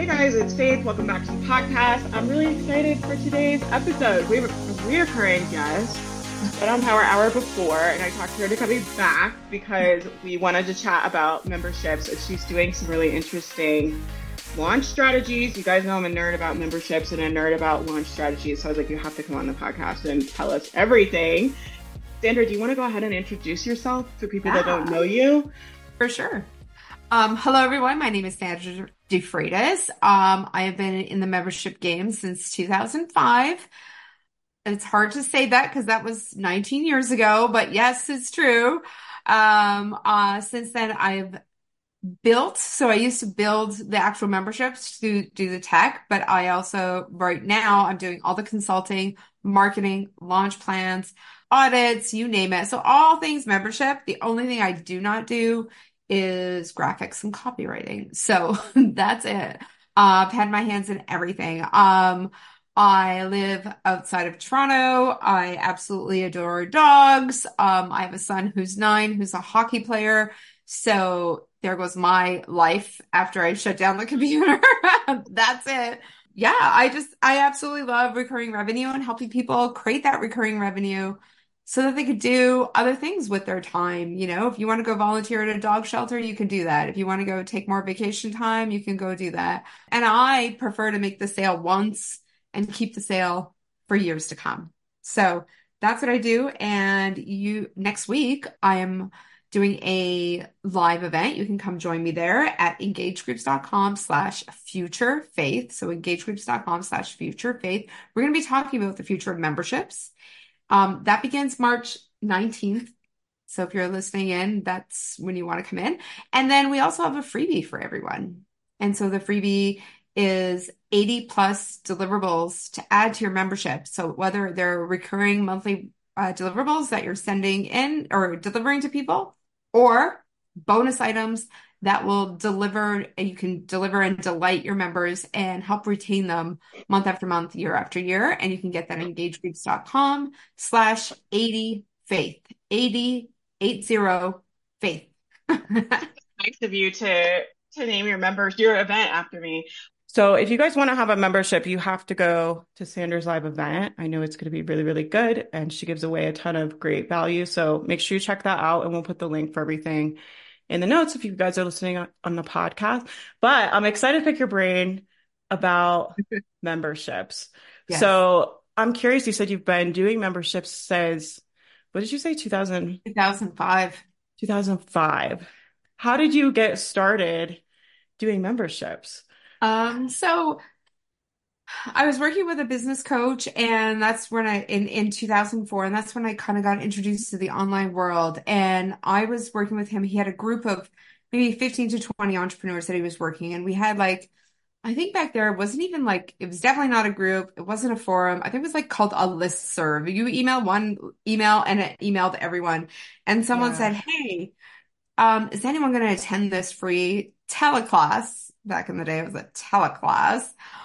Hey guys, it's Faith. Welcome back to the podcast. I'm really excited for today's episode. We have a reoccurring guest. But on our hour before, and I talked to her to coming back because we wanted to chat about memberships. And she's doing some really interesting launch strategies. You guys know I'm a nerd about memberships and a nerd about launch strategies. So I was like, you have to come on the podcast and tell us everything. Sandra, do you want to go ahead and introduce yourself to people that don't know you? For sure. Hello, everyone. My name is Sandra DeFreitas. I have been in the membership game since 2005. It's hard to say that because that was 19 years ago, but yes, it's true. Since then, I've built, so I used to build the actual memberships to do the tech, but I also, right now, I'm doing all the consulting, marketing, launch plans, audits, you name it. So all things membership. The only thing I do not do is graphics and copywriting. So that's it. I've had my hands in everything. I live outside of Toronto. I absolutely adore dogs. I have a son who's 9, who's a hockey player. So there goes my life after I shut down the computer. That's it. Yeah, I absolutely love recurring revenue and helping people create that recurring revenue so that they could do other things with their time. You know, if you want to go volunteer at a dog shelter, you can do that. If you want to go take more vacation time, you can go do that. And I prefer to make the sale once and keep the sale for years to come. So that's what I do. And next week, I am doing a live event. You can come join me there at engagegroups.com/futurefaith. So engagegroups.com/futurefaith. We're going to be talking about the future of memberships. That begins March 19th. So if you're listening in, that's when you want to come in. And then we also have a freebie for everyone. And so the freebie is 80 plus deliverables to add to your membership. So whether they're recurring monthly deliverables that you're sending in or delivering to people, or bonus items that will deliver, and you can deliver and delight your members and help retain them month after month, year after year. And you can get that at engagegroups.com/80faith, 80 faith. Nice of you to name your event after me. So if you guys want to have a membership, you have to go to Sandra's live event. I know it's going to be really, really good, and she gives away a ton of great value. So make sure you check that out, and we'll put the link for everything in the notes if you guys are listening on the podcast. But I'm excited to pick your brain about memberships. Yes. So I'm curious, you said you've been doing memberships since, what did you say, 2005. 2005. How did you get started doing memberships? So I was working with a business coach, and that's when in 2004, and that's when I kind of got introduced to the online world. And I was working with him. He had a group of maybe 15 to 20 entrepreneurs that he was working. And we had I think back there, it wasn't even it was definitely not a group. It wasn't a forum. I think it was called a listserv. You email one email and it emailed everyone. And someone said, hey, is anyone going to attend this free teleclass? Back in the day, it was a teleclass.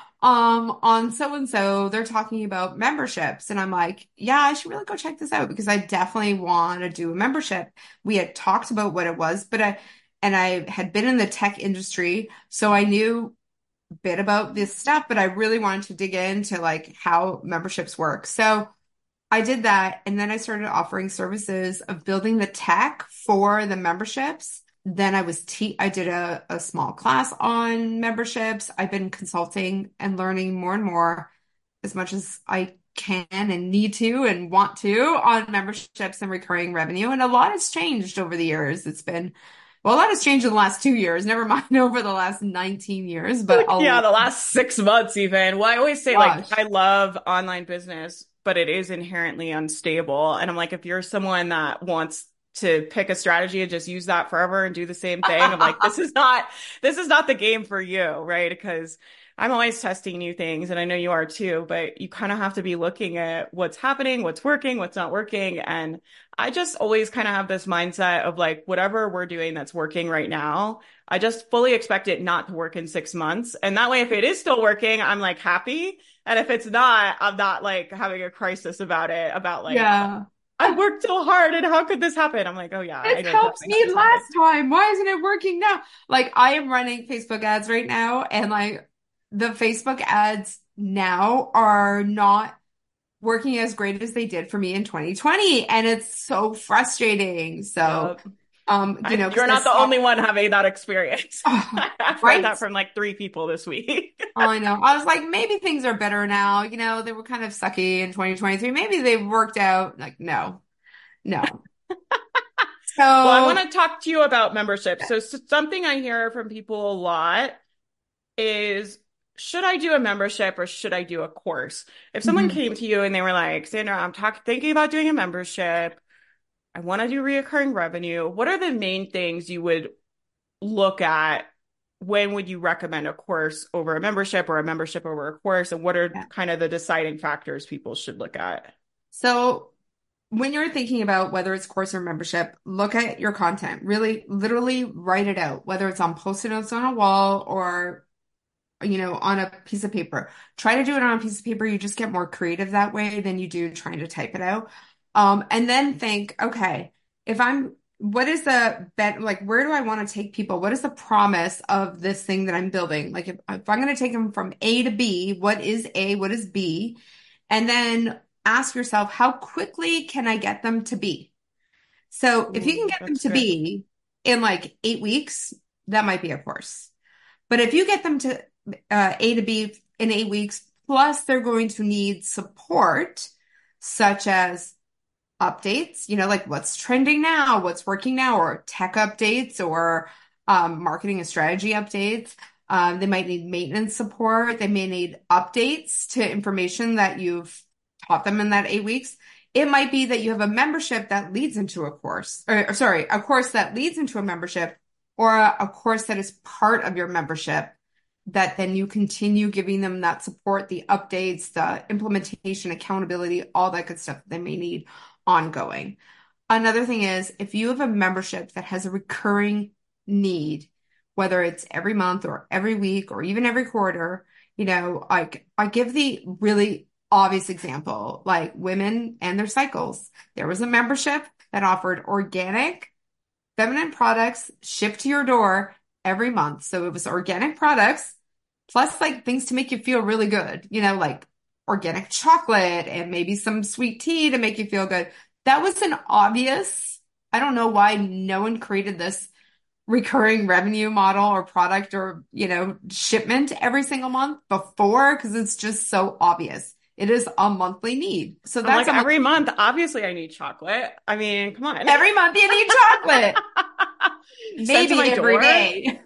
On so and so, they're talking about memberships. And I'm like, yeah, I should really go check this out because I definitely want to do a membership. We had talked about what it was, and I had been in the tech industry, so I knew a bit about this stuff, but I really wanted to dig into how memberships work. So I did that, and then I started offering services of building the tech for the memberships. Then I did a small class on memberships. I've been consulting and learning more and more as much as I can and need to and want to on memberships and recurring revenue. And a lot has changed over the years. A lot has changed in the last 2 years, never mind over the last 19 years, but yeah, the last 6 months even. Well, I always say gosh. I love online business, but it is inherently unstable. And I'm like, if you're someone that wants to pick a strategy and just use that forever and do the same thing, I'm like, this is not the game for you, right? Because I'm always testing new things, and I know you are too, but you kind of have to be looking at what's happening, what's working, what's not working. And I just always kind of have this mindset of whatever we're doing that's working right now, I just fully expect it not to work in 6 months. And that way, if it is still working, I'm happy. And if it's not, I'm not having a crisis about it, Yeah. I worked so hard and how could this happen? I'm like, oh yeah, It helped me last time. Why isn't it working now? I am running Facebook ads right now, and the Facebook ads now are not working as great as they did for me in 2020. And it's so frustrating. So, Yep. because You're I not the saw, only one having that experience. oh, I've heard right? that from like three people this week. I know. I was like, maybe things are better now. They were kind of sucky in 2023. Maybe they've worked out. Like, no, no. Well, I want So, to talk to you about membership. So, something I hear from people a lot is, should I do a membership or should I do a course? If someone mhm. came to you and they were like, Sandra, thinking about doing a membership. I want to do reoccurring revenue. What are the main things you would look at? When would you recommend a course over a membership or a membership over a course? And what are Yeah. kind of the deciding factors people should look at? So when you're thinking about whether it's course or membership, look at your content. Really, literally write it out, whether it's on post-it notes on a wall or, on a piece of paper. Try to do it on a piece of paper. You just get more creative that way than you do trying to type it out. And then think, okay, what is the bet, like, where do I want to take people? What is the promise of this thing that I'm building? Like, if I'm going to take them from A to B, what is A? What is B? And then ask yourself, how quickly can I get them to B? So if you can Ooh, get them that's to good. B in like 8 weeks, that might be a course. But if you get them to A to B in 8 weeks, plus they're going to need support, such as updates, like what's trending now, what's working now, or tech updates, or marketing and strategy updates. They might need maintenance support. They may need updates to information that you've taught them in that 8 weeks. It might be that you have a membership that leads into a course, or sorry, a course that leads into a membership, or a course that is part of your membership that then you continue giving them that support, the updates, the implementation, accountability, all that good stuff they may need ongoing. Another thing is if you have a membership that has a recurring need, whether it's every month or every week or even every quarter, like I give the really obvious example, like women and their cycles. There was a membership that offered organic feminine products shipped to your door every month. So it was organic products plus like things to make you feel really good, like organic chocolate and maybe some sweet tea to make you feel good. That was an obvious, I don't know why no one created this recurring revenue model or product or, shipment every single month before because it's just so obvious. It is a monthly need. So I'm that's like, a every month, obviously, I need chocolate. I mean, come on. every month you need chocolate. Sent to Maybe my every door. day.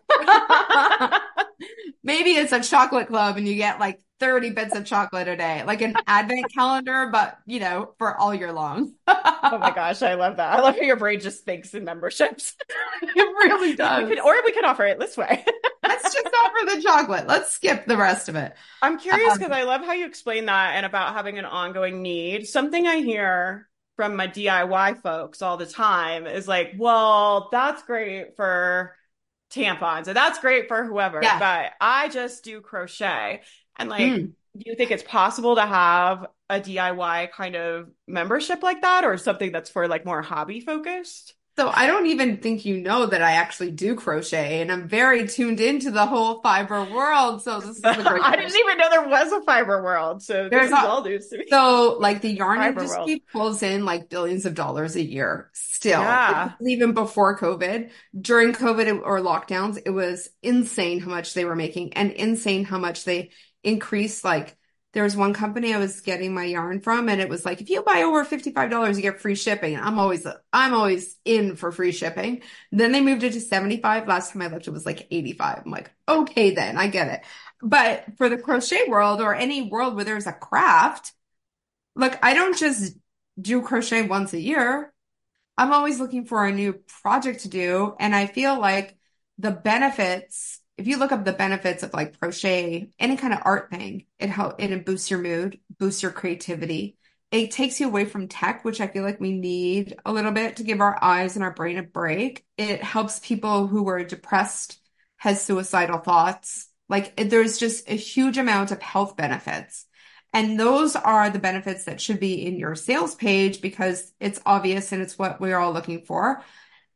Maybe it's a chocolate club and you get like 30 bits of chocolate a day, like an advent calendar, but for all year long. Oh my gosh, I love that. I love how your brain just thinks in memberships. It really Like does. we could offer it this way. Let's just offer the chocolate. Let's skip the rest of it. I'm curious because Um, I love how you explain that and about having an ongoing need. Something I hear from my DIY folks all the time is like, well, that's great for tampons and that's great for whoever, yeah. but I just do crochet. And like, Mm. do you think it's possible to have a DIY kind of membership like that or something that's for like more hobby focused? So I don't even think you know that I actually do crochet and I'm very tuned into the whole fiber world. So this is a great I didn't question. even know there was a fiber world. So this There's is a all news to me. So, like the yarn Fiber world. industry pulls in like billions of dollars a year still. This Yeah. is even before COVID. During COVID or lockdowns, it was insane how much they were making and insane how much they increased. Like, there was one company I was getting my yarn from, and it was like, if you buy over $55, you get free shipping. And I'm always in for free shipping. Then they moved it to 75. Last time I looked, it was like 85. I'm like, okay, then I get it. But for the crochet world or any world where there's a craft, look, I don't just do crochet once a year. I'm always looking for a new project to do. And I feel like the benefits, if you look up the benefits of like crochet, any kind of art thing, it boosts your mood, boosts your creativity. It takes you away from tech, which I feel like we need a little bit to give our eyes and our brain a break. It helps people who were depressed, has suicidal thoughts. Like there's just a huge amount of health benefits. And those are the benefits that should be in your sales page because it's obvious and it's what we're all looking for.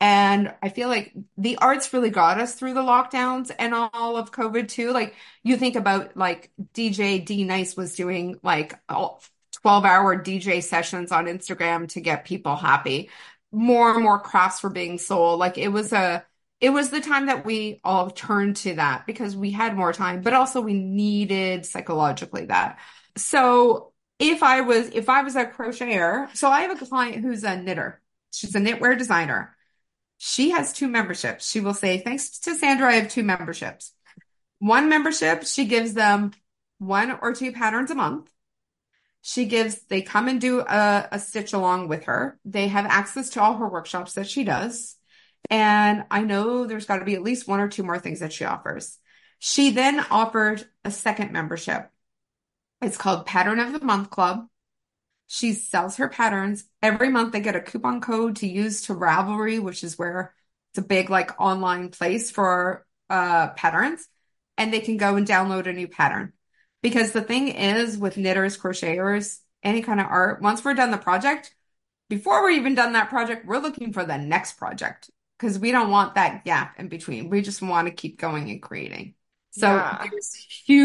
And I feel like the arts really got us through the lockdowns and all of COVID too. Like you think about like DJ D Nice was doing like 12-hour DJ sessions on Instagram to get people happy. More and more crafts were being sold. Like it was the time that we all turned to that because we had more time, but also we needed psychologically that. So if I was a crocheter, so I have a client who's a knitter. She's a knitwear designer. She has two memberships. She will say, thanks to Sandra, I have two memberships. One membership, she gives them one or two patterns a month. They come and do a stitch along with her. They have access to all her workshops that she does. And I know there's got to be at least one or two more things that she offers. She then offered a second membership. It's called Pattern of the Month Club. She sells her patterns. Every month they get a coupon code to use to Ravelry, which is where it's a big like online place for patterns. And they can go and download a new pattern. Because the thing is with knitters, crocheters, any kind of art, once we're done the project, before we're even done that project, we're looking for the next project because we don't want that gap in between. We just want to keep going and creating. So Yeah. there's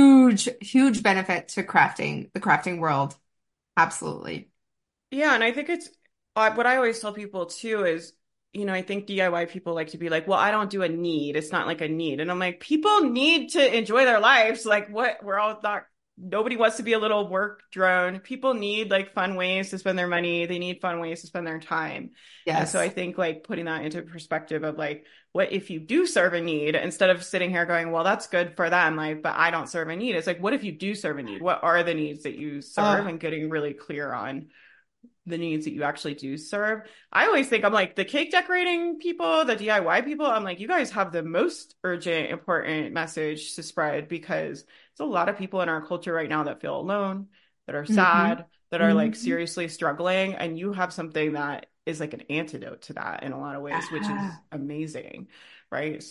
huge benefit to crafting, the crafting world. Absolutely. Yeah, and I think it's what I always tell people too is, I think DIY people like to be like, well, I don't do a need. It's not like a need. And I'm like, people need to enjoy their lives. Like what we're all not, nobody wants to be a little work drone. People need like fun ways to spend their money. They need fun ways to spend their time. And so I Yes. think like putting that into perspective of like, what if you do serve a need instead of sitting here going, well, that's good for them. Like, but I don't serve a need. It's like, what if you do serve a need? What are the needs that you serve Oh, and getting really clear on the needs that you actually do serve. I always think I'm like the cake decorating people, the DIY people, I'm like, you guys have the most urgent, important message to spread because there's a lot of people in our culture right now that feel alone, that are hmm sad, that are like hmm seriously struggling. And you have something that is like an antidote to that in a lot of ways, which is Ah. amazing. Right.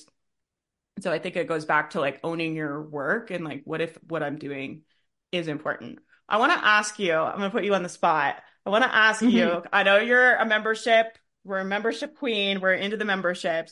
So I think it goes back to like owning your work and like, what if what I'm doing is important? I want to ask you, I'm going to put you on the spot. I want to ask Mhm. you, I know you're a membership, we're a membership queen, we're into the memberships.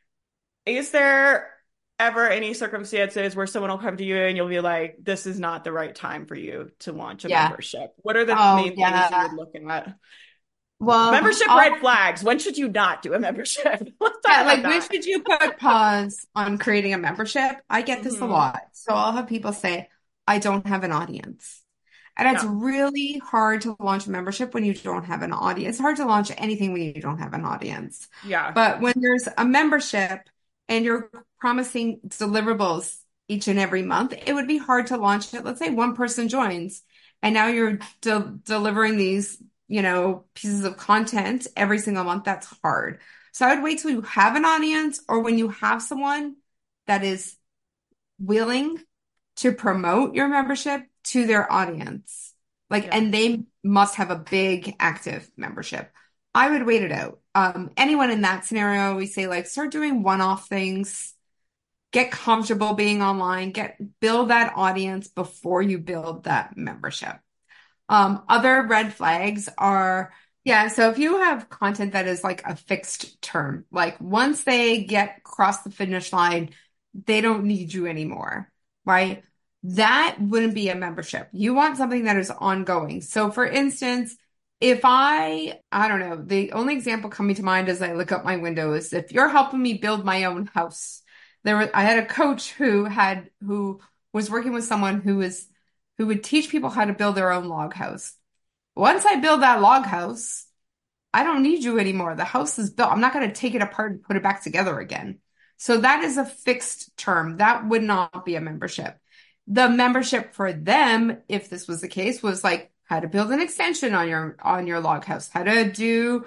Is there ever any circumstances where someone will come to you and you'll be like, this is not the right time for you to launch a Yeah. membership? What are the Oh, main things you would yeah. look at? Well, Membership red flags. When should you not do a membership? Let's talk yeah, about like when that. should you put pause on creating a membership? I get this a Hmm. lot. So I'll have people say, I don't have an audience. And it's Yeah. really hard to launch a membership when you don't have an audience. It's hard to launch anything when you don't have an audience. Yeah. But when there's a membership and you're promising deliverables each and every month, it would be hard to launch it. Let's say one person joins and now you're delivering these, pieces of content every single month. That's hard. So I would wait till you have an audience or when you have someone that is willing to promote your membership to their audience. Like, Yeah. and they must have a big active membership. I would wait it out. Anyone in that scenario, we say like start doing one-off things, get comfortable being online, build that audience before you build that membership. Other red flags are, yeah, so if you have content that is like a fixed term, like once they get across the finish line, they don't need you anymore, right? That wouldn't be a membership. You want something that is ongoing. So for instance, if I don't know, the only example coming to mind as I look up my window is if you're helping me build my own house. I had a coach who was working with someone who would teach people how to build their own log house. Once I build that log house, I don't need you anymore. The house is built. I'm not going to take it apart and put it back together again. So that is a fixed term. That would not be a membership. The membership for them, if this was the case, was like how to build an extension on your log house, how to do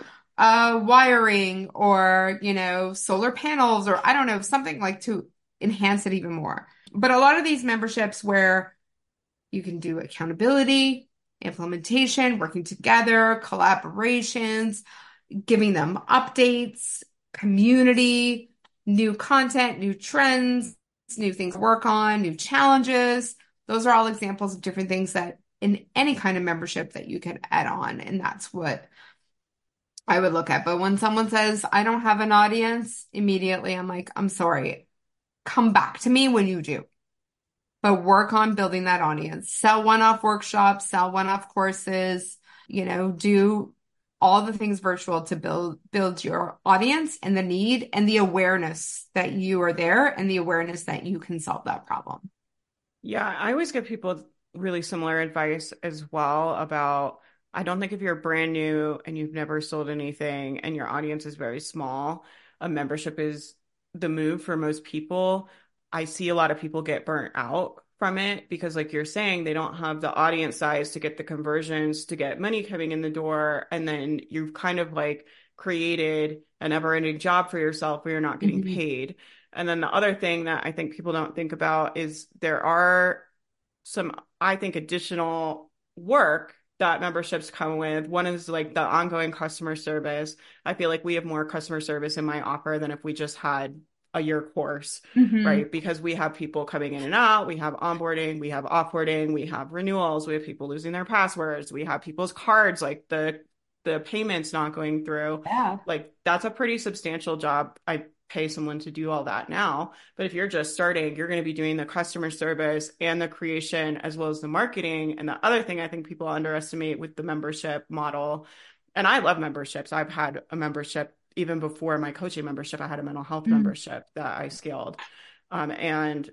wiring or, solar panels or I don't know, something like to enhance it even more. But a lot of these memberships where you can do accountability, implementation, working together, collaborations, giving them updates, community, new content, new trends, new things to work on, new challenges. Those are all examples of different things that in any kind of membership that you could add on. And that's what I would look at. But when someone says, I don't have an audience, immediately I'm like, I'm sorry. Come back to me when you do. But work on building that audience. Sell one-off workshops, sell one-off courses, do all the things virtual to build your audience and the need and the awareness that you are there and the awareness that you can solve that problem. Yeah, I always give people really similar advice as well about I don't think if you're brand new and you've never sold anything and your audience is very small, a membership is the move for most people. I see a lot of people get burnt out from it because, like you're saying, they don't have the audience size to get the conversions, to get money coming in the door. And then you've kind of like created a never-ending job for yourself where you're not getting Mhm. paid. And then the other thing that I think people don't think about is there are some, I think, additional work that memberships come with. One is like the ongoing customer service. I feel like we have more customer service in my offer than if we just had a year course, Mhm. right? Because we have people coming in and out, we have onboarding, we have offboarding, we have renewals, we have people losing their passwords, we have people's cards, like the payments not going through. Yeah. Like that's a pretty substantial job. I pay someone to do all that now. But if you're just starting, you're going to be doing the customer service and the creation as well as the marketing. And the other thing I think people underestimate with the membership model, and I love memberships. I've had a membership even before my coaching membership. I had a mental health Mhm. membership that I scaled. And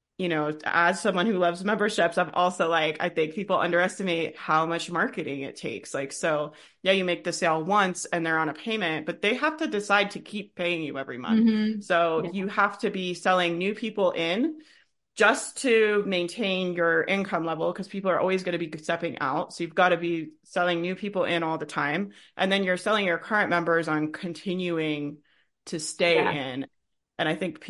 as someone who loves memberships, I'm also like, I think people underestimate how much marketing it takes. Like, so yeah, you make the sale once and they're on a payment, but they have to decide to keep paying you every month. Mhm. So Yeah. you have to be selling new people in just to maintain your income level because people are always going to be stepping out. So you've got to be selling new people in all the time. And then you're selling your current members on continuing to stay Yeah. in. And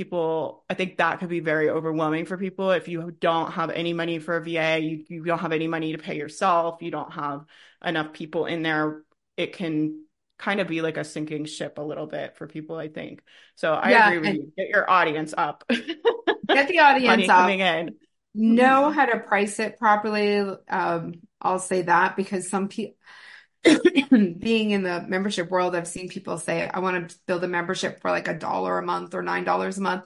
I think that could be very overwhelming for people if you don't have any money for a VA, you don't have any money to pay yourself, you don't have enough people in there. It can kind of be like a sinking ship a little bit for people, I think. So I Yeah. agree with And you. Get your audience up. get the audience Money up. coming in. Know how to price it properly. I'll say that because some people, being in the membership world, I've seen people say, I want to build a membership for like $1 a month or $9 a month.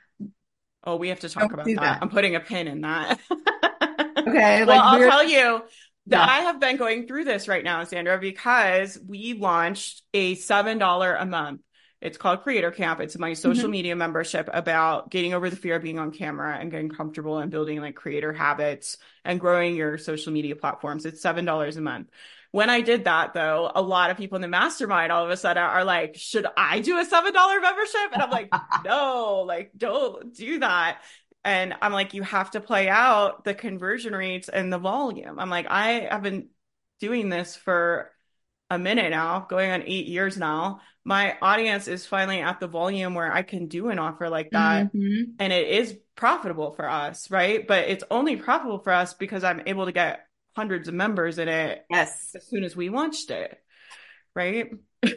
Oh, we have to talk Don't about do that. that. I'm putting a pin in that. Okay. Well, Like I'll we're, tell you that yeah. I have been going through this right now, Sandra, because we launched a $7 a month. It's called Creator Camp. It's my social Mhm. media membership about getting over the fear of being on camera and getting comfortable and building like creator habits and growing your social media platforms. It's $7 a month. When I did that, though, a lot of people in the mastermind all of a sudden are like, should I do a $7 membership? And I'm like, no, like, don't do that. And I'm like, you have to play out the conversion rates and the volume. I'm like, I have been doing this for a minute now, going on 8 years now. My audience is finally at the volume where I can do an offer like that. Mhm. And it is profitable for us, right? But it's only profitable for us because I'm able to get hundreds of members in it Yes. as soon as we launched it, right?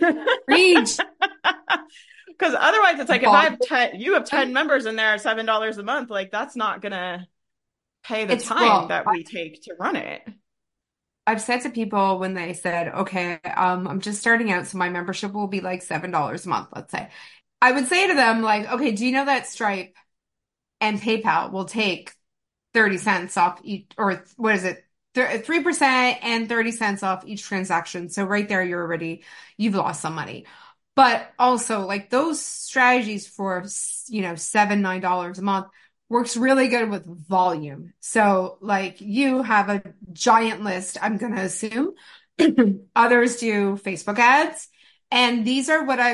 Reach. Because otherwise, it's like if I have Volume. 10, you have 10 members in there at $7 a month, like that's not gonna pay the It's time well, that we take to run it. I've said to people when they said, okay, I'm just starting out, so my membership will be like $7 a month, let's say. I would say to them, like, okay, do you know that Stripe and PayPal will take 30 cents off each, or what is it? 3% and 30 cents off each transaction. So right there, you've lost some money. But also like those strategies for, $7, $9 a month works really good with volume. So like you have a giant list, I'm going to assume. Others do Facebook ads. And these are what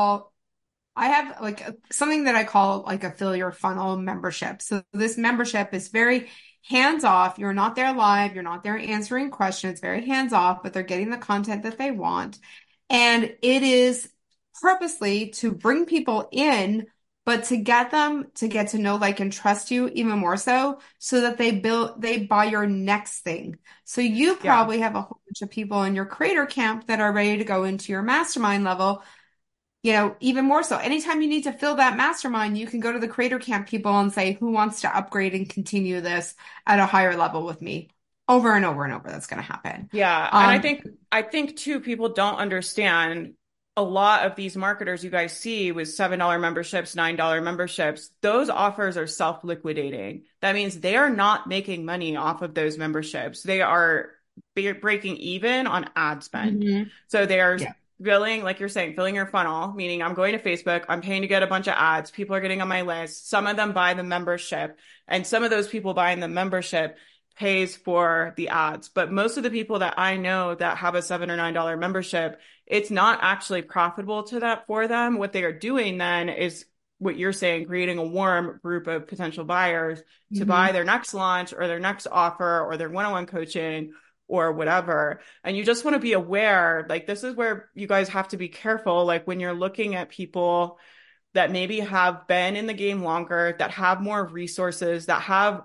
I have like something that I call like a fill your funnel membership. So this membership is very hands off. You're not there live. You're not there answering questions. Very hands off, but they're getting the content that they want. And it is purposely to bring people in, but to get them to get to know, like, and trust you even more so that they buy your next thing. So you Yeah. probably have a whole bunch of people in your creator camp that are ready to go into your mastermind level, even more so. Anytime you need to fill that mastermind, you can go to the Creator Camp people and say, who wants to upgrade and continue this at a higher level with me? over and over and over. That's going to happen. Yeah, and I Um, think I think too people don't understand a lot of these marketers you guys see with $7 memberships, $9 memberships, those offers are self-liquidating. That means they are not making money off of those memberships. They are breaking even on ad spend. mhm. So they are Yeah, filling, like you're saying, filling your funnel, meaning I'm going to Facebook, I'm paying to get a bunch of ads, people are getting on my list. Some of them buy the membership, and some of those people buying the membership pays for the ads. But most of the people that I know that have a $7 or $9 membership, it's not actually profitable to that for them. What they are doing then is what you're saying, creating a warm group of potential buyers to buy hmm their next launch or their next offer or their one-on-one coaching or whatever. And you just want to be aware, like this is where you guys have to be careful, like when you're looking at people that maybe have been in the game longer, that have more resources, that have,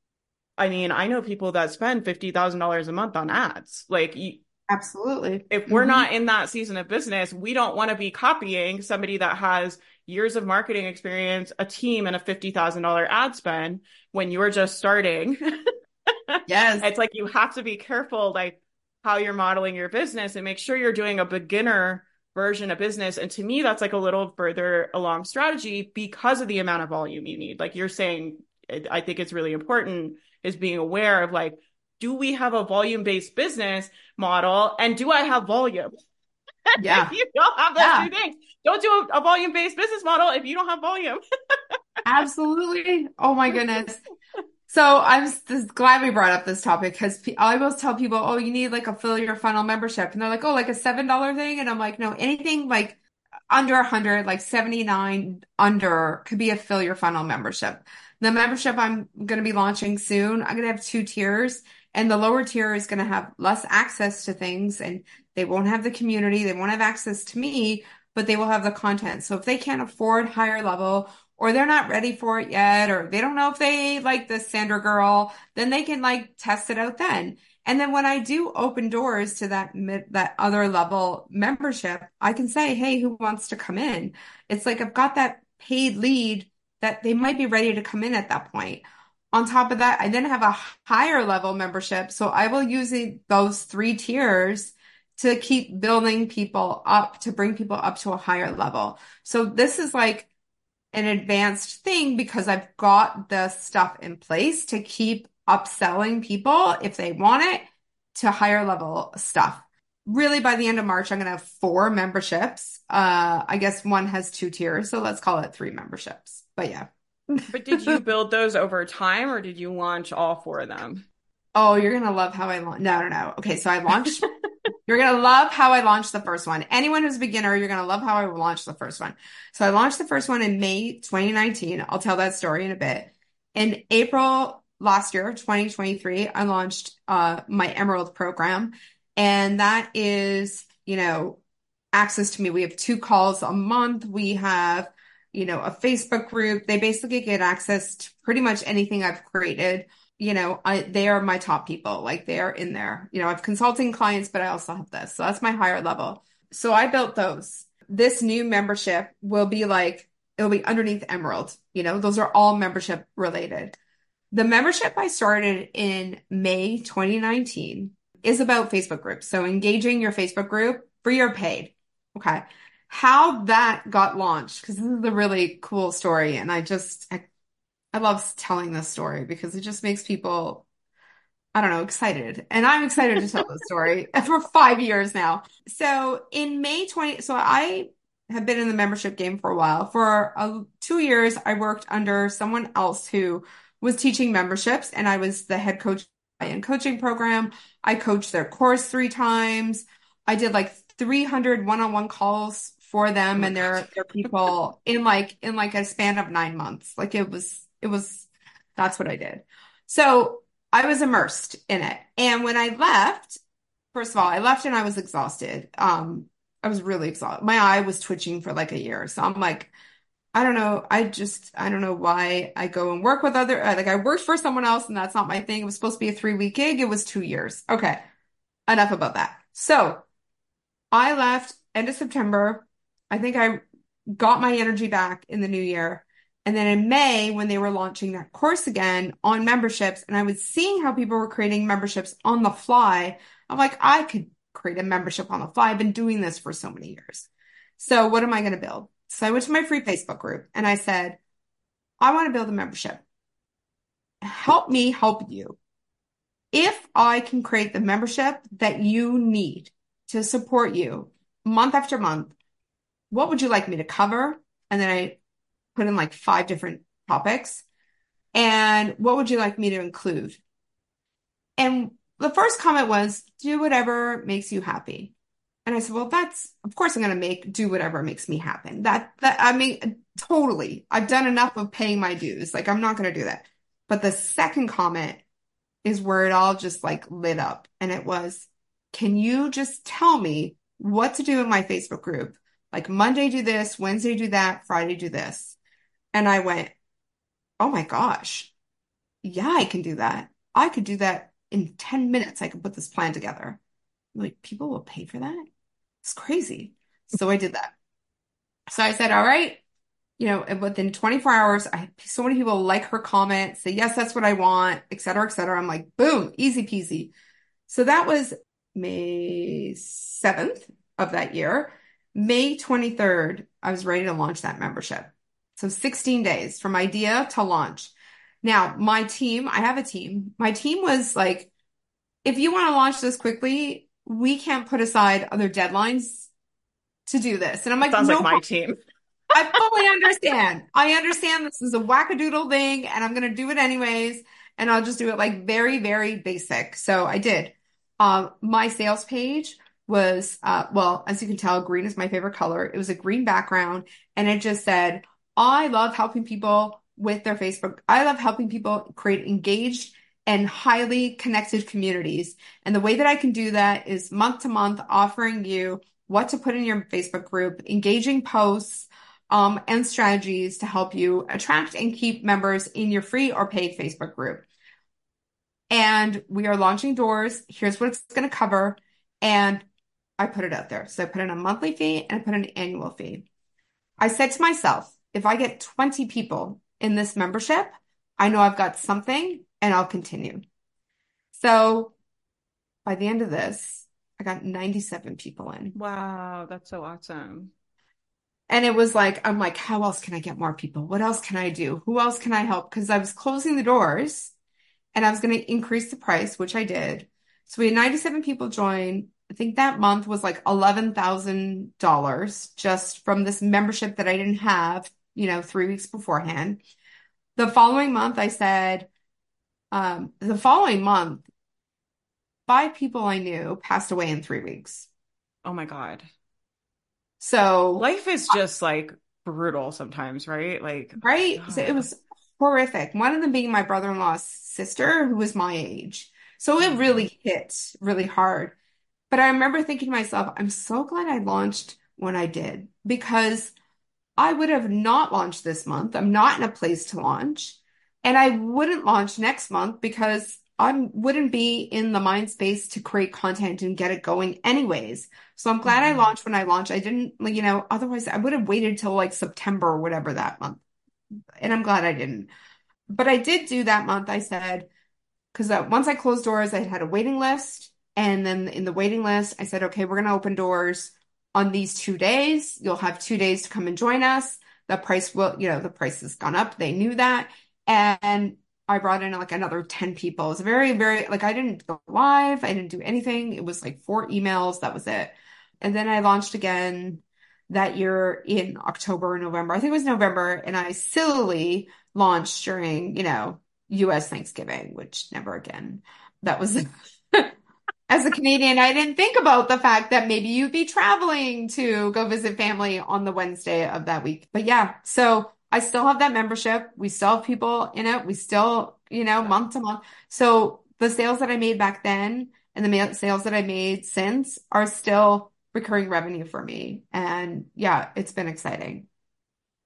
I mean, I know people that spend $50,000 a month on ads. Like, absolutely. if we're Hmm not in that season of business, we don't want to be copying somebody that has years of marketing experience, a team, and a $50,000 ad spend when you're just starting. Yes. It's like you have to be careful, like how you're modeling your business and make sure you're doing a beginner version of business. And to me, that's like a little further along strategy because of the amount of volume you need. Like you're saying, I think it's really important is being aware of like, do we have a volume-based business model and do I have volume? If Yeah. you don't have those Yeah. two things, don't do a volume-based business model if you don't have volume. Absolutely. Oh my goodness. So I'm just glad we brought up this topic because I always tell people, oh, you need like a fill your funnel membership. And they're like, oh, like a $7 thing. And I'm like, no, anything like under 100, like 79 under could be a fill your funnel membership. The membership I'm going to be launching soon, I'm going to have two tiers, and the lower tier is going to have less access to things, and they won't have the community. They won't have access to me, but they will have the content. So if they can't afford higher level, or they're not ready for it yet, or they don't know if they like the Sandra girl, then they can like test it out then. And then when I do open doors to that other level membership, I can say, "Hey, who wants to come in?" It's like I've got that paid lead that they might be ready to come in at that point. On top of that, I then have a higher level membership, so I will use those three tiers to keep building people up, to bring people up to a higher level. So this is like an advanced thing because I've got the stuff in place to keep upselling people if they want it to higher level stuff. Really, by the end of March, I'm going to have four memberships. I guess one has two tiers, so let's call it three memberships. But yeah. But did you build those over time or did you launch all four of them? Oh, you're gonna love how I launched. No, no, no. Okay, so I launched. You're gonna love how I launched the first one. Anyone who's a beginner, you're gonna love how I launched the first one. So I launched the first one in May 2019. I'll tell that story in a bit. In April last year, 2023, I launched my Emerald program, and that is, access to me. We have two calls a month. We have, a Facebook group. They basically get access to pretty much anything I've created. They are my top people. Like they are in there. I have consulting clients, but I also have this. So that's my higher level. So I built those. This new membership will be like, it'll be underneath Emerald. Those are all membership related. The membership I started in May 2019 is about Facebook groups. So engaging your Facebook group free or paid. Okay. How that got launched, because this is a really cool story. And I love telling this story because it just makes people, I don't know, excited. And I'm excited to tell this story for 5 years now. So in May 20, so I have been in the membership game for a while. For 2 years, I worked under someone else who was teaching memberships, and I was the head coach in coaching program. I coached their course 3 times. I did like 300 one-on-one calls for Oh them my and God. their people in like a span of 9 months. Like it was that's what I did. So I was immersed in it. And when I left, first of all, I left and I was exhausted. I was really exhausted. My eye was twitching for like a year. So I'm like, I don't know. I don't know why I go and work with like I worked for someone else and that's not my thing. It was supposed to be a 3-week gig. It was 2 years. Okay. Enough about that. So I left end of September. I think I got my energy back in the new year. And then in May, when they were launching that course again on memberships, and I was seeing how people were creating memberships on the fly, I'm like, I could create a membership on the fly. I've been doing this for so many years. So what am I going to build? So I went to my free Facebook group and I said, I want to build a membership. Help me help you. If I can create the membership that you need to support you month after month, what would you like me to cover? And then I put in like 5 different topics. And what would you like me to include? And the first comment was, do whatever makes you happy. And I said, well, of course I'm going to do whatever makes me happen. I mean, totally. I've done enough of paying my dues. Like, I'm not going to do that. But the second comment is where it all just like lit up. And it was, can you just tell me what to do in my Facebook group? Like Monday do this, Wednesday do that, Friday do this. And I went, oh my gosh. Yeah, I can do that. I could do that in 10 minutes. I could put this plan together. Like, people will pay for that? It's crazy. So I did that. So I said, all right, within 24 hours, I had so many people like her comment, say, yes, that's what I want, et cetera, et cetera. I'm like, boom, easy peasy. So that was May 7th of that year. May 23rd, I was ready to launch that membership. So 16 days from idea to launch. Now, my team, I have a team. My team was like, if you want to launch this quickly, we can't put aside other deadlines to do this. And I'm like, Sounds no like my team. I fully understand. I understand this is a wackadoodle thing and I'm going to do it anyways. And I'll just do it like very, very basic. So I did. My sales page was, well, as you can tell, green is my favorite color. It was a green background and it just said, I love helping people with their Facebook. I love helping people create engaged and highly connected communities. And the way that I can do that is month to month offering you what to put in your Facebook group, engaging posts, and strategies to help you attract and keep members in your free or paid Facebook group. And we are launching doors. Here's what it's going to cover. And I put it out there. So I put in a monthly fee and I put in an annual fee. I said to myself, if I get 20 people in this membership, I know I've got something and I'll continue. So by the end of this, I got 97 people in. Wow, that's so awesome. And it was like, I'm like, how else can I get more people? What else can I do? Who else can I help? Because I was closing the doors and I was going to increase the price, which I did. So we had 97 people join. I think that month was like $11,000 just from this membership that I didn't have, 3 weeks beforehand. The following month, I said, the following month, 5 people I knew passed away in 3 weeks. Oh my God. So, Life is just like brutal sometimes, right? Like, right? So it God. was horrific. One of them being my brother-in-law's sister, who was my age. So it really hit really hard. But I remember thinking to myself, I'm so glad I launched when I did because I would have not launched this month. I'm not in a place to launch. And I wouldn't launch next month because I wouldn't be in the mind space to create content and get it going anyways. So I'm glad I launched when I launched. I didn't, otherwise I would have waited till like September or whatever that month. And I'm glad I didn't. But I did do that month. I said, because once I closed doors, I had a waiting list. And then in the waiting list, I said, okay, we're going to open doors on these 2 days. You'll have 2 days to come and join us. The price the price has gone up. They knew that. And I brought in like another 10 people. It was very, very, like I didn't go live. I didn't do anything. It was like 4 emails. That was it. And then I launched again that year in October or November. I think it was November. And I sillily launched during, US Thanksgiving, which never again. That was as a Canadian, I didn't think about the fact that maybe you'd be traveling to go visit family on the Wednesday of that week. But yeah, so I still have that membership. We still have people in it. We still, month to month. So the sales that I made back then and the sales that I made since are still recurring revenue for me. And yeah, it's been exciting.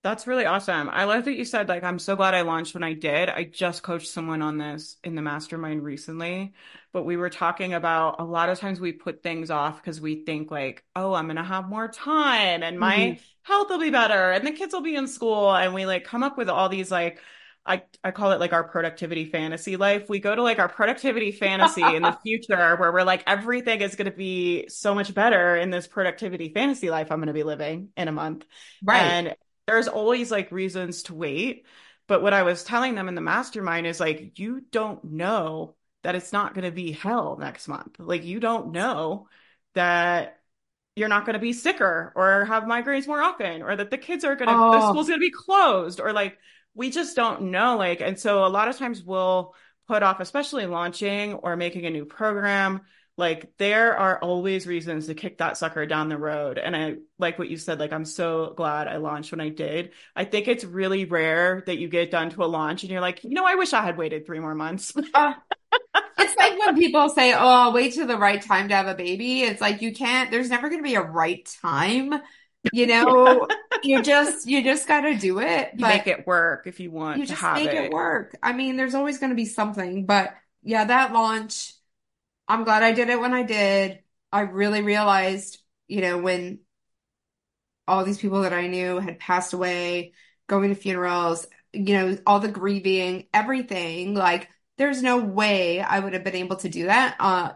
That's really awesome. I love that you said, like, I'm so glad I launched when I did. I just coached someone on this in the mastermind recently, but we were talking about a lot of times we put things off because we think, like, oh, I'm gonna have more time and my Mhm. health will be better and the kids will be in school. And we like come up with all these, like, I call it like our productivity fantasy life. We go to like our productivity fantasy in the future where we're like, everything is going to be so much better in this productivity fantasy life I'm going to be living in a month. Right. And there's always like reasons to wait. But what I was telling them in the mastermind is like, you don't know that it's not going to be hell next month. Like, you don't know that you're not going to be sicker or have migraines more often, or that the kids are going to, the school's Oh, going to be closed, or like, we just don't know. Like, and so a lot of times we'll put off, especially launching or making a new program. Like, there are always reasons to kick that sucker down the road. And I like what you said, like, I'm so glad I launched when I did. I think it's really rare that you get done to a launch and you're like, I wish I had waited 3 more months. uh, it's like when people say, "Oh, I'll wait till the right time to have a baby." It's like you can't, there's never going to be a right time. You Yeah. know, you just got to do it, You but make it work if you you want to just have make it it. work. I mean, there's always going to be something, but yeah, that launch, I'm glad I did it when I did. I really realized, when all these people that I knew had passed away, going to funerals, all the grieving, everything. Like, there's no way I would have been able to do that,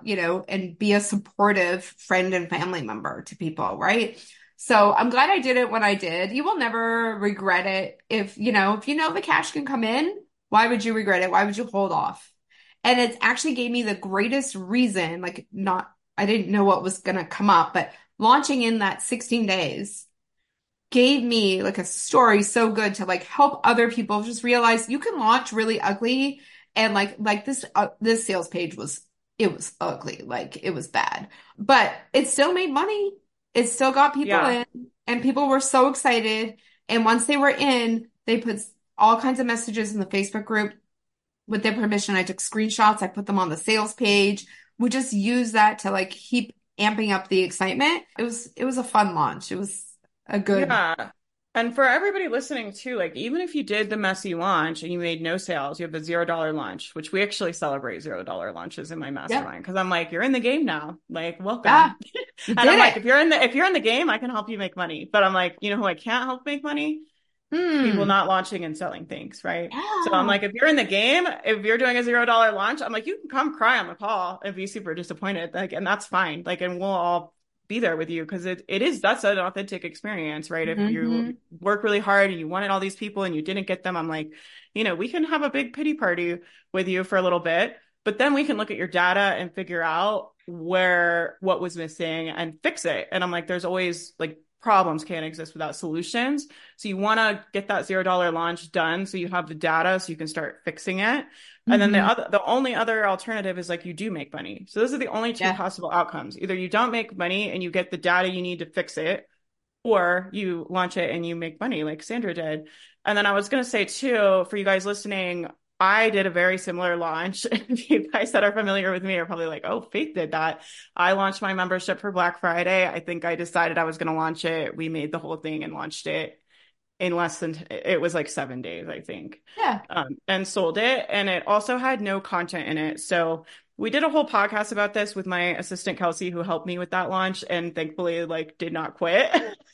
and be a supportive friend and family member to people, right? So I'm glad I did it when I did. You will never regret it if you know the cash can come in, why would you regret it? Why would you hold off? And it actually gave me the greatest reason, like not, I didn't know what was going to come up, but launching in that 16 days gave me like a story so good to like help other people just realize you can launch really ugly and like this sales page was ugly, like it was bad, but it still made money. It still got people Yeah. in, and people were so excited, and once they were in, they put all kinds of messages in the Facebook group with their permission. I took screenshots, I put them on the sales page. We just used that to like keep amping up the excitement. It was a fun launch. It was a good. Yeah. And for everybody listening too, like, even if you did the messy launch and you made no sales, you have the $0 launch, which we actually celebrate $0 launches in my Yep. mastermind. Cause I'm like, you're in the game now. Like, Yeah, welcome. you And I'm did like, it. if you're in the game, I can help you make money. But I'm like, who I can't help make money? People Hmm. not launching and selling things, right? So I'm Yeah. like, if you're in the game, if you're doing a $0 launch, I'm like, you can come cry on the call and be super disappointed. Like, and that's fine. Like, and we'll all be there with you because that's an authentic experience, right? If you Hmm. work really hard and you wanted all these people and you didn't get them, I'm like, we can have a big pity party with you for a little bit, but then we can look at your data and figure out what was missing and fix it. And I'm like, there's always like problems can't exist without solutions. So you want to get that $0 launch done so you have the data so you can start fixing it. And then Hmm. the only other alternative is like you do make money. So those are the only two Yeah. possible outcomes. Either you don't make money and you get the data you need to fix it, or you launch it and you make money like Sandra did. And then I was going to say too, for you guys listening, I did a very similar launch. If you guys that are familiar with me are probably like, oh, Faith did that. I launched my membership for Black Friday. I think I decided I was going to launch it. We made the whole thing and launched it in less than, it was like 7 days, I think, Yeah. and sold it. And it also had no content in it. So we did a whole podcast about this with my assistant, Kelsey, who helped me with that launch and thankfully like did not quit.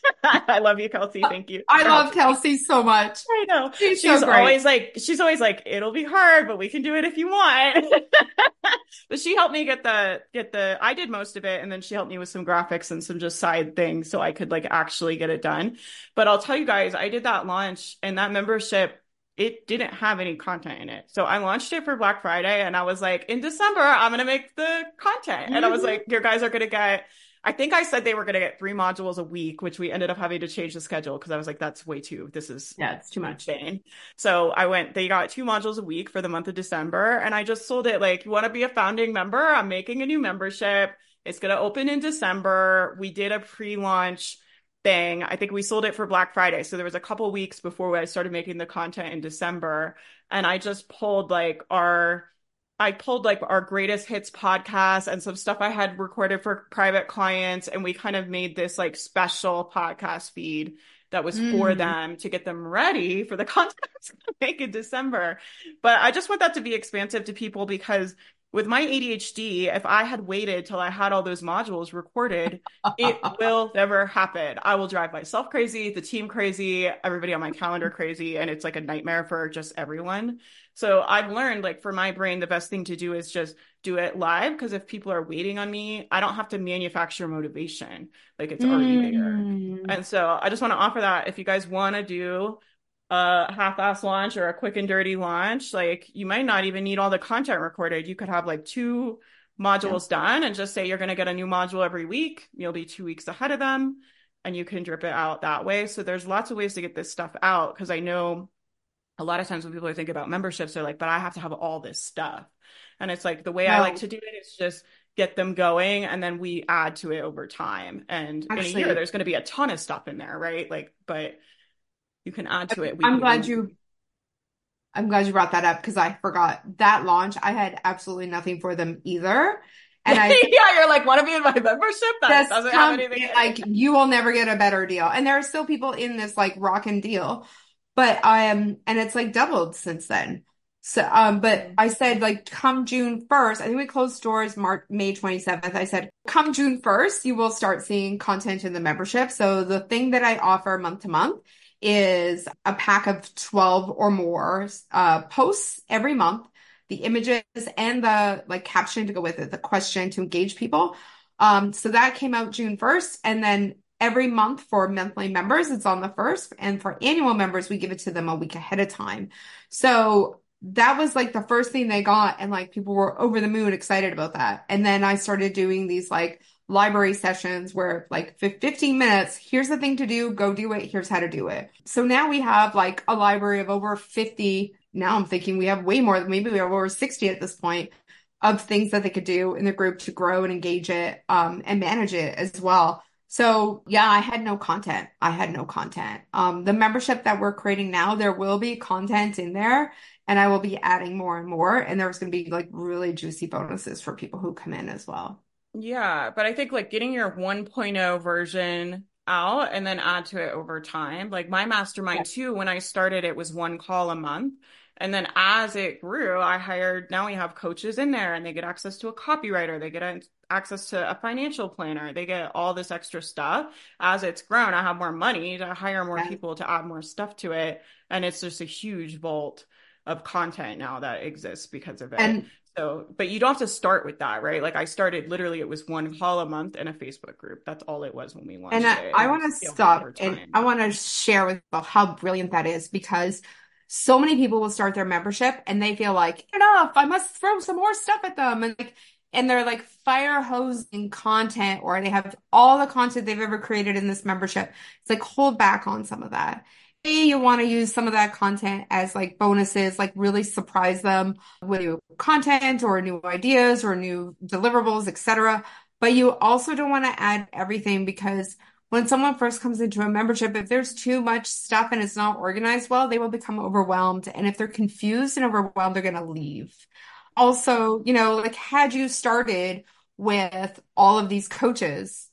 I love you, Kelsey. Thank you I for love helping me. Kelsey so much. I know. She's so She's always like, it'll be hard, but we can do it if you want. But she helped me get the I did most of it, and then she helped me with some graphics and some just side things so I could like actually get it done. But I'll tell you guys, I did that launch and that membership, it didn't have any content in it. So I launched it for Black Friday and I was like, in December, I'm gonna make the content. And I was great. like, your guys are gonna get, I think I said they were gonna get 3 modules a week, which we ended up having to change the schedule because I was like, that's way too, this is Yeah, it's too much. insane. So they got 2 modules a week for the month of December. And I just sold it like, you want to be a founding member? I'm making a new membership. It's going to open in December. We did a pre-launch thing. I think we sold it for Black Friday. So there was a couple weeks before I started making the content in December. And I just pulled like our greatest hits podcast and some stuff I had recorded for private clients. And we kind of made this like special podcast feed that was for Mm. them to get them ready for the content I was going to make in December. But I just want that to be expansive to people because with my ADHD, if I had waited till I had all those modules recorded, it will never happen. I will drive myself crazy, the team crazy, everybody on my calendar crazy, and it's like a nightmare for just everyone. So I've learned, like, for my brain, the best thing to do is just do it live because if people are waiting on me, I don't have to manufacture motivation. Like, it's already there. Mm. And so I just want to offer that if you guys want to do a half-ass launch or a quick and dirty launch, like you might not even need all the content recorded. You could have like two Yeah. modules done and just say you're going to get a new module every week. You'll be 2 weeks ahead of them and you can drip it out that way. So there's lots of ways to get this stuff out because I know a lot of times when people are thinking about memberships, they're like, but I have to have all this stuff. And it's like the way I like No, to do it is just get them going and then we add to it over time. And in a year, actually, there's going to be a ton of stuff in there, right? Like, but you can add to it I'm weekly glad when you I'm glad you brought that up because I forgot that launch. I had absolutely nothing for them either. And I said, yeah, you're like, want to be in my membership that just doesn't have come anything in, in it? like you will never get a better deal. And there are still people in this like rockin' deal. But I am and it's like doubled since then. So but Mm. I said like come June 1st, I think we closed stores May 27th. I said come June 1st, you will start seeing content in the membership. So the thing that I offer month to month is a pack of 12 or more posts every month, the images and the like caption to go with it, the question to engage people. So that came out June 1st. And then every month for monthly members, it's on the 1st. And for annual members, we give it to them a week ahead of time. So that was like the first thing they got. And like people were over the moon excited about that. And then I started doing these like library sessions where like 15 minutes, here's the thing to do, go do it, here's how to do it. So now we have like a library of over 50. Now I'm thinking we have way more, maybe we have over 60 at this point of things that they could do in the group to grow and engage it and manage it as well. So yeah, I had no content. I had no content. The membership that we're creating now, there will be content in there and I will be adding more and more. And there's going to be like really juicy bonuses for people who come in as well. Yeah, but I think like getting your 1.0 version out and then add to it over time. Like my Yeah. mastermind too, when I started, it was one call a month. And then as it grew, I hired, now we have coaches in there and they get access to a copywriter, they get access to a financial planner, they get all this extra stuff. As it's grown, I have more money to hire more Yeah. people to add more stuff to it. And it's just a huge vault of content now that exists because of it. And So, but you don't have to start with that, right? Like I started literally, it was one call a month and a Facebook group. That's all it was when we And launched I, it. I And you want to scale that stop over and I time. want to share with people how brilliant that is because so many people will start their membership and they feel like enough, I must throw some more stuff at them and they're like fire hosing content or they have all the content they've ever created in this membership. It's like hold back on some of that. You want to use some of that content as like bonuses, like really surprise them with new content or new ideas or new deliverables, etc. But you also don't want to add everything because when someone first comes into a membership, if there's too much stuff and it's not organized well, they will become overwhelmed. And if they're confused and overwhelmed, they're going to leave. Also, like had you started with all of these coaches,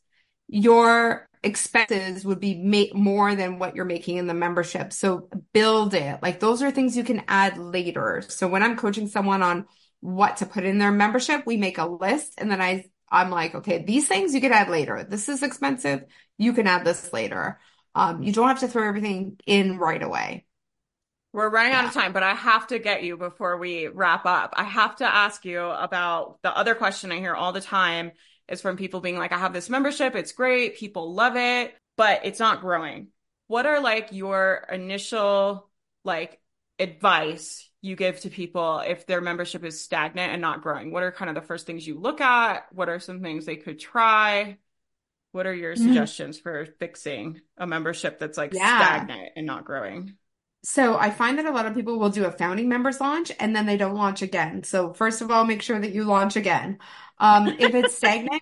your expenses would be more than what you're making in the membership. So build it. Like those are things you can add later. So when I'm coaching someone on what to put in their membership, we make a list and then I'm like, okay, these things you can add later. This is expensive. You can add this later. You don't have to throw everything in right away. We're running out Yeah. of time, but I have to get you before we wrap up. I have to ask you about the other question I hear all the time is from people being like, I have this membership. It's great. People love it, but it's not growing. What are like your initial like advice you give to people if their membership is stagnant and not growing? What are kind of the first things you look at? What are some things they could try? What are your Mhm. suggestions for fixing a membership that's like Yeah. stagnant and not growing? So I find that a lot of people will do a founding members launch and then they don't launch again. So first of all, make sure that you launch again. If it's stagnant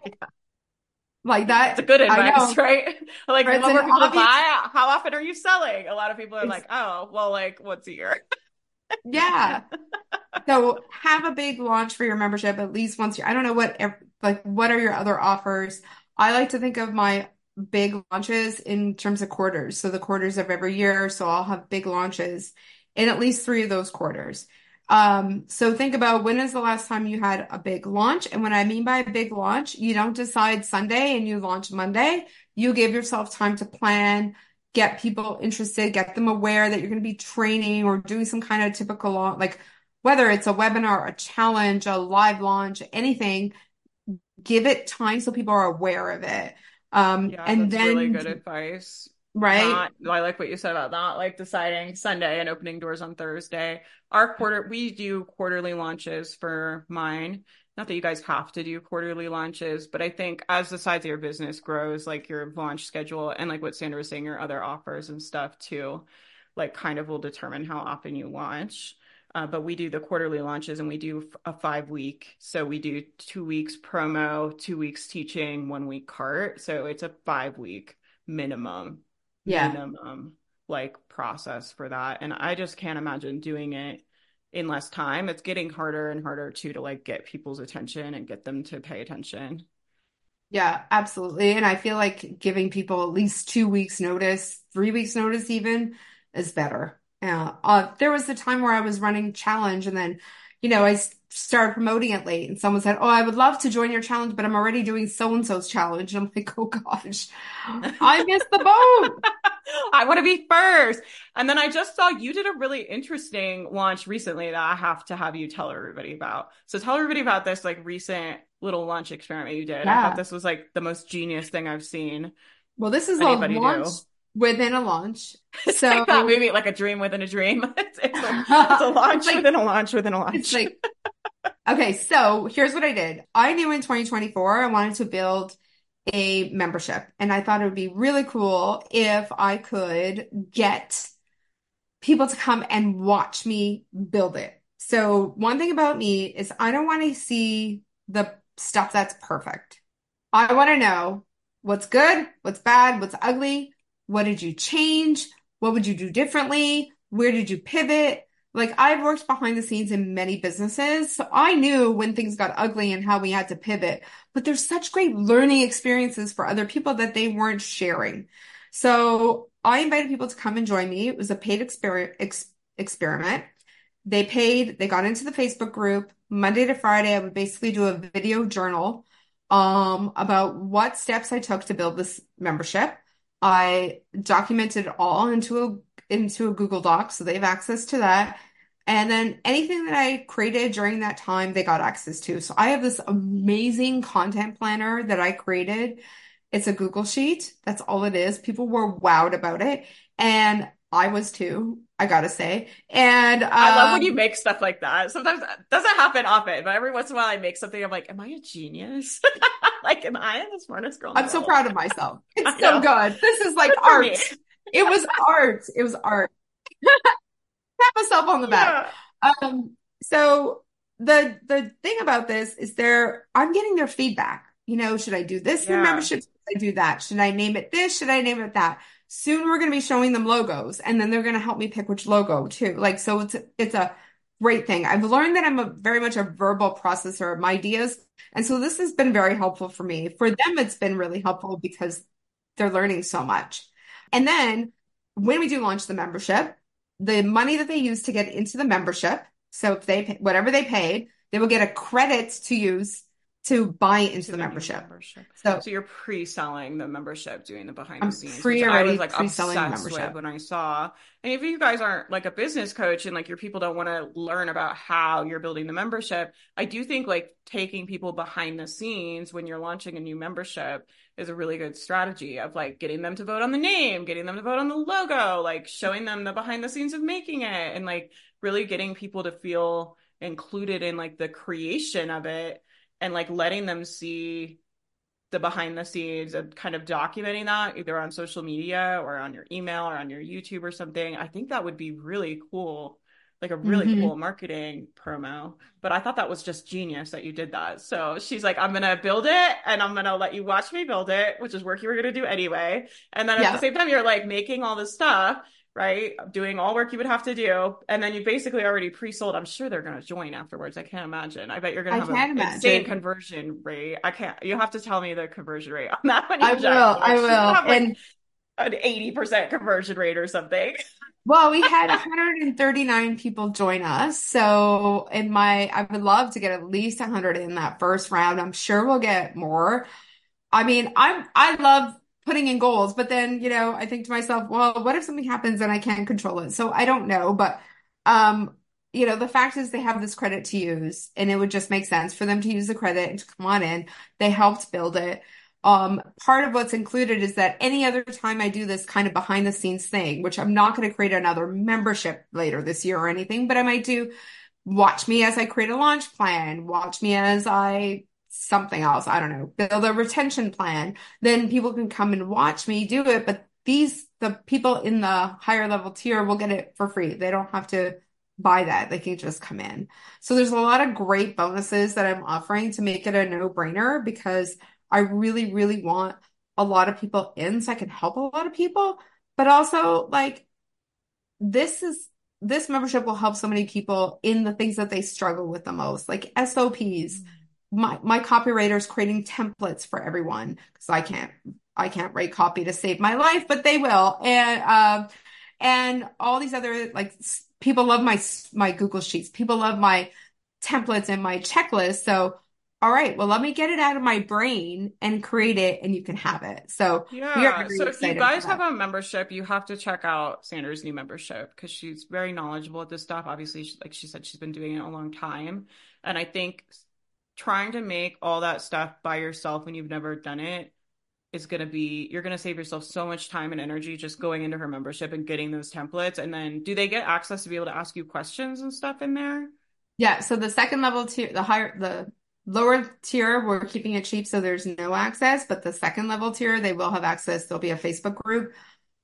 like That's a that, good I advice, know, right? Like or the it's an more people to obvious, buy, how often are you selling? A lot of people are it's, like, oh, well, like once a year. yeah. So have a big launch for your membership at least once. I don't know what, like, what are your other offers? I like to think of my big launches in terms of quarters. So the quarters of every year. So I'll have big launches in at least three of those quarters. So think about when is the last time you had a big launch? And what I mean by a big launch, you don't decide Sunday and you launch Monday. You give yourself time to plan, get people interested, get them aware that you're going to be training or doing some kind of typical like whether it's a webinar, a challenge, a live launch, anything, give it time so people are aware of it. Yeah, And that's really then, good advice. right? I like what you said about not like deciding Sunday and opening doors on Thursday. We do quarterly launches for mine. Not that you guys have to do quarterly launches, but I think as the size of your business grows, like your launch schedule and like what Sandra was saying, your other offers and stuff too, like kind of will determine how often you launch. But we do the quarterly launches and we do a 5 week. So we do 2 weeks promo, 2 weeks teaching, 1 week cart. So it's a 5 week minimum, Yeah. minimum like process for that. And I just can't imagine doing it in less time. It's getting harder and harder too to like get people's attention and get them to pay attention. Yeah, absolutely. And I feel like giving people at least 2 weeks notice, 3 weeks notice even is better. Yeah. There was a time where I was running challenge and then, started promoting it late and someone said, "Oh, I would love to join your challenge, but I'm already doing so-and-so's challenge." And I'm like, "Oh gosh, I missed the boat." I want to be first. And then I just saw you did a really interesting launch recently that I have to have you tell everybody about. So tell everybody about this like recent little launch experiment you did. I thought Yeah. this was like the most genius thing I've seen Well, this is a anybody launch do. within a launch. It's like that So movie, like a dream within a dream. It's a it's launch like, within a launch within a it's launch. like, okay, so here's what I did. I knew in 2024 I wanted to build a membership, and I thought it would be really cool if I could get people to come and watch me build it. So one thing about me is I don't want to see the stuff that's perfect. I want to know what's good, what's bad, what's ugly. What did you change? What would you do differently? Where did you pivot? Like I've worked behind the scenes in many businesses, so I knew when things got ugly and how we had to pivot. But there's such great learning experiences for other people that they weren't sharing. So I invited people to come and join me. It was a paid experiment. They paid, they got into the Facebook group. Monday to Friday, I would basically do a video journal about what steps I took to build this membership. I documented it all into a Google Doc, so they have access to that. And then anything that I created during that time, they got access to. So I have this amazing content planner that I created. It's a Google Sheet. That's all it is. People were wowed about it. And I was too, I gotta say. And I love when you make stuff like that. Sometimes that doesn't happen often, but every once in a while I make something. I'm like, am I a genius? Like, am I the smartest girl in the I'm so world? proud of myself. I It's so know. good. This is like Good for art. me. It was art. It was art. Pat myself on the back. Yeah. So the thing about this is I'm getting their feedback. Should I do this in the Yeah. membership? Should I do that? Should I name it this? Should I name it that? Soon we're going to be showing them logos, and then they're going to help me pick which logo too. Like so, it's a great thing. I've learned that I'm very much a verbal processor of my ideas, and so this has been very helpful for me. For them, it's been really helpful because they're learning so much. And then when we do launch the membership, the money that they use to get into the membership, so if they whatever they paid, they will get a credit to use to buy into To the the new membership. membership. So So you're pre-selling the membership, doing the behind the I'm scenes, which I was already like pre-selling the obsessed with membership. when I saw. And if you guys aren't like a business coach and like your people don't want to learn about how you're building the membership, I do think like taking people behind the scenes when you're launching a new membership is a really good strategy of like getting them to vote on the name, getting them to vote on the logo, like showing them the behind the scenes of making it and like really getting people to feel included in like the creation of it and like letting them see the behind the scenes and kind of documenting that either on social media or on your email or on your YouTube or something. I think that would be really cool, like a really Hmm. cool marketing promo. But I thought that was just genius that you did that. So she's like, I'm going to build it and I'm going to let you watch me build it, which is work you were going to do anyway. And then at the Yeah. same time, you're like making all this stuff. right? Doing all work you would have to do. And then you basically already pre-sold. I'm sure they're going to join afterwards. I can't imagine. I bet you're going I to have an can't insane imagine. conversion rate. I can't, you have to tell me the conversion rate on that when I you check. will. I'm I like, she's going to will. have like And an 80% conversion rate or something. well, we had 139 people join us. So I would love to get at least 100 in that first round. I'm sure we'll get more. I mean, I love putting in goals, but then, I think to myself, well, what if something happens and I can't control it? So I don't know, but um, the fact is they have this credit to use, and it would just make sense for them to use the credit and to come on in. They helped build it. Part of what's included is that any other time I do this kind of behind the scenes thing, which I'm not going to create another membership later this year or anything, but I might do watch me as I create a launch plan, watch me as I something else, I don't know, build a retention plan. Then people can come and watch me do it, but the people in the higher level tier will get it for free. They don't have to buy that. They can just come in. So there's a lot of great bonuses that I'm offering to make it a no-brainer because I really, really want a lot of people in so I can help a lot of people. But also, like, this is this membership will help so many people in the things that they struggle with the most, like SOPs. My copywriter's creating templates for everyone because I can't write copy to save my life, but they will. And all these other like people love my Google Sheets. People love my templates and my checklist. So, all right, well, let me get it out of my brain and create it, and you can have it. So we are Yeah. very So if you excited for guys have that. a membership, you have to check out Sandra's new membership because she's very knowledgeable at this stuff. Obviously, like she said, she's been doing it a long time. And I think trying to make all that stuff by yourself when you've never done it is going to be, you're going to save yourself so much time and energy just going into her membership and getting those templates. And then do they get access to be able to ask you questions and stuff in there? Yeah, so the second level tier, the lower tier, we're keeping it cheap, so there's no access. But the second level tier, they will have access. There'll be a Facebook group,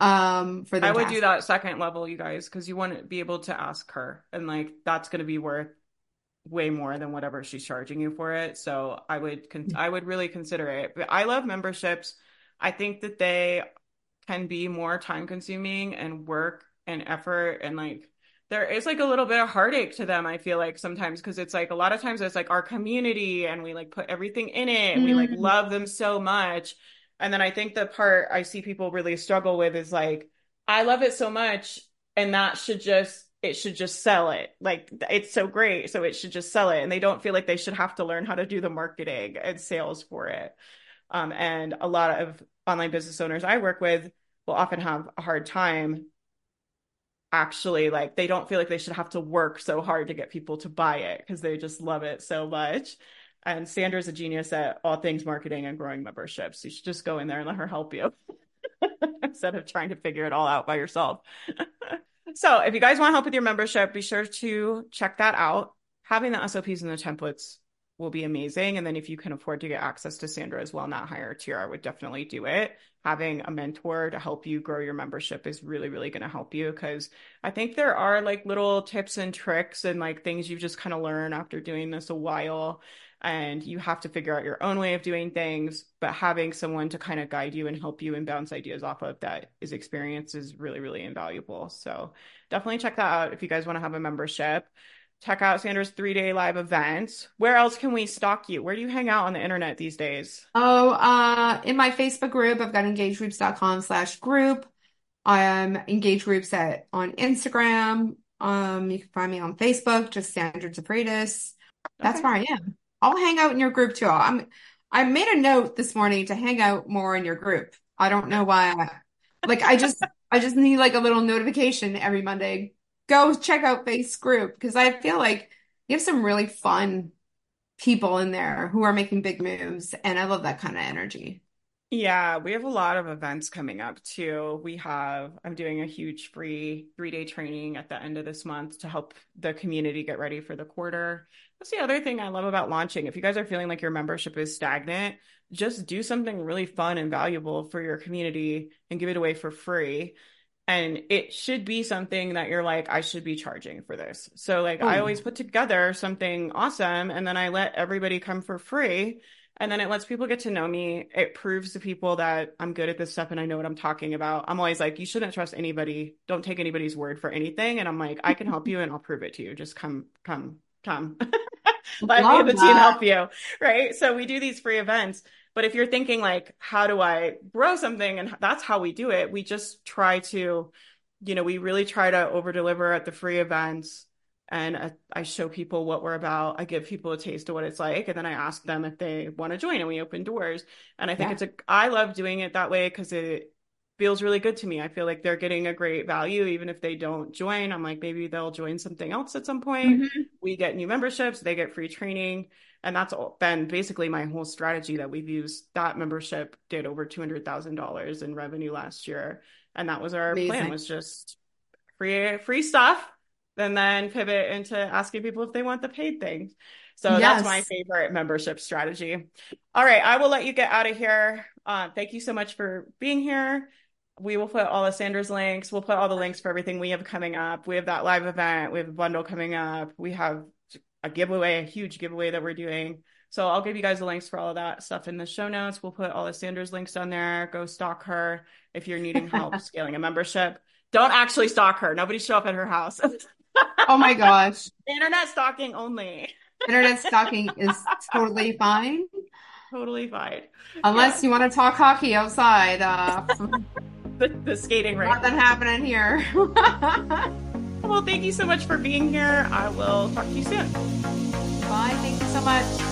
for I them to would do ask. that second level, you guys, because you want to be able to ask her. And like, that's going to be worth way more than whatever she's charging you for it. So I would really consider it. But I love memberships. I think that they can be more time consuming and work and effort and like there is like a little bit of heartache to them. I feel like sometimes because it's like a lot of times it's like our community and we like put everything in it and we like Mm, love them so much. And then I think the part I see people really struggle with is like I love it so much and that should just it should just sell it. Like it's so great, so it should just sell it. And they don't feel like they should have to learn how to do the marketing and sales for it. And a lot of online business owners I work with will often have a hard time actually like they don't feel like they should have to work so hard to get people to buy it because they just love it so much. And Sandra's a genius at all things marketing and growing memberships. You should just go in there and let her help you instead of trying to figure it all out by yourself. So if you guys want help with your membership, be sure to check that out. Having the SOPs and the templates will be amazing. And then if you can afford to get access to Sandra as well in that higher tier, I would definitely do it. Having a mentor to help you grow your membership is really, really going to help you because I think there are like little tips and tricks and like things you just kind of learn after doing this a while. And you have to figure out your own way of doing things, but having someone to kind of guide you and help you and bounce ideas off of that is experience is really, really invaluable. So definitely check that out if you guys want to have a membership. Check out Sandra's 3-day live events. Where else can we stalk you? Where do you hang out on the internet these days? Oh, in my Facebook group, I've got engagegroups.com/group. Engage groups on Instagram. You can find me on Facebook, just Sandra DeFreitas. That's Okay. where I am. I'll hang out in your group too. I made a note this morning to hang out more in your group. I don't know why. Like I just need like a little notification every Monday. Go check out Face group because I feel like you have some really fun people in there who are making big moves, and I love that kind of energy. Yeah, we have a lot of events coming up too. I'm doing a huge free 3-day training at the end of this month to help the community get ready for the quarter. That's the other thing I love about launching. If you guys are feeling like your membership is stagnant, just do something really fun and valuable for your community and give it away for free. And it should be something that you're like, I should be charging for this. So like Oh I yeah. always put together something awesome and then I let everybody come for free And then it lets people get to know me. It proves to people that I'm good at this stuff and I know what I'm talking about. I'm always like, you shouldn't trust anybody. Don't take anybody's word for anything. And I'm like, I can help you and I'll prove it to you. Just come. Let me and Love the team that. help you. Right. So we do these free events. But if you're thinking like, how do I grow something? And that's how we do it. We just try to, we really try to over deliver at the free events. And I show people what we're about. I give people a taste of what it's like. And then I ask them if they want to join and we open doors. And I think Yeah. I love doing it that way because it feels really good to me. I feel like they're getting a great value, even if they don't join. I'm like, maybe they'll join something else at some point. Hmm. We get new memberships, they get free training. And that's been basically my whole strategy that we've used. That membership did over $200,000 in revenue last year. And that was our plan, Amazing. was just free stuff and then pivot into asking people if they want the paid things. So that's my Yes. favorite membership strategy. All right, I will let you get out of here. Thank you so much for being here. We will put all of Sandra's links. We'll put all the links for everything we have coming up. We have that live event. We have a bundle coming up. We have a giveaway, a huge giveaway that we're doing. So I'll give you guys the links for all of that stuff in the show notes. We'll put all of Sandra's links on there. Go stalk her if you're needing help scaling a membership. Don't actually stalk her. Nobody show up at her house. Oh my gosh. Internet stalking only. Internet stalking is totally fine. Totally fine. Yeah. Unless you want to talk hockey outside. The skating rink. Nothing happening here. Well, thank you so much for being here. I will talk to you soon. Bye. Thank you so much.